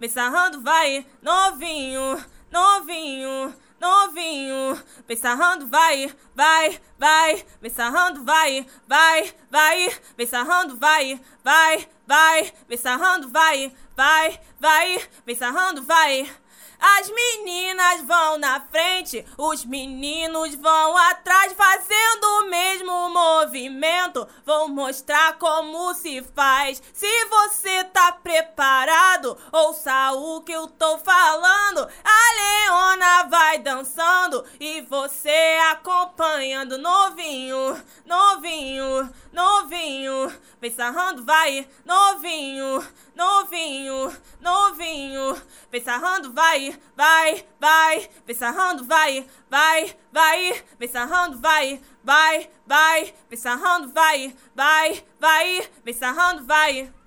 vem sarrando, vai, novinho, novinho, novinho, vem sarrando, vai, vai, vai, vem sarrando, vai, vai, vai, vem sarrando, vai, vai, vai, vem sarrando, vai, vai, vai, vem sarrando, vai. As meninas vão na frente, os meninos vão atrás, fazendo o mesmo movimento. Vou mostrar como se faz. Se você tá preparado, ouça o que eu tô falando. A Leona vai dançando e você acompanhando. Novinho, novinho, novinho, vem sarrando, vai, novinho, novinho, novinho, vem sarrando, vai, vai, vai, vem sarrando, vai, vai, vai, vem sarrando, vai, vai, vai, vem sarrando, vai, vai, vai, vem sarrando, vai.